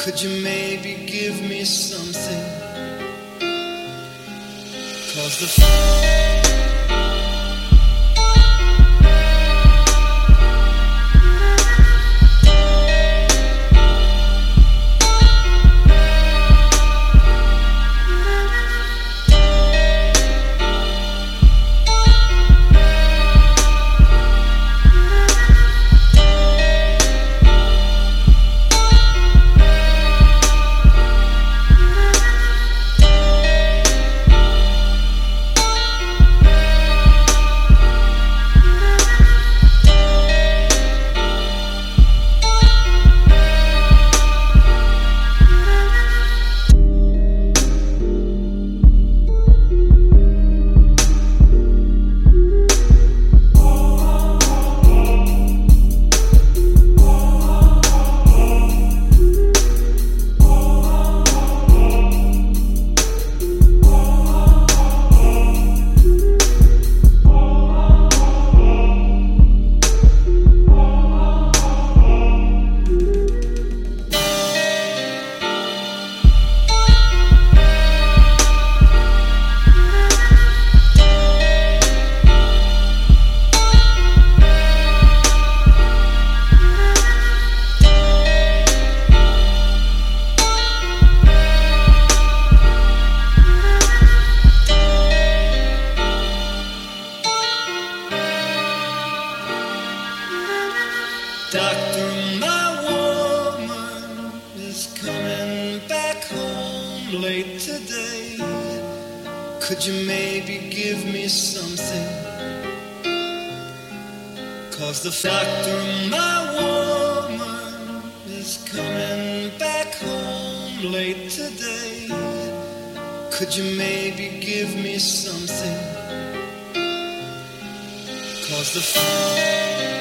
Could you maybe give me something? 'Cause the doctor, my woman is coming back home late today. Could you maybe give me something? 'Cause the doctor, my woman is coming back home late today. Could you maybe give me something? 'Cause the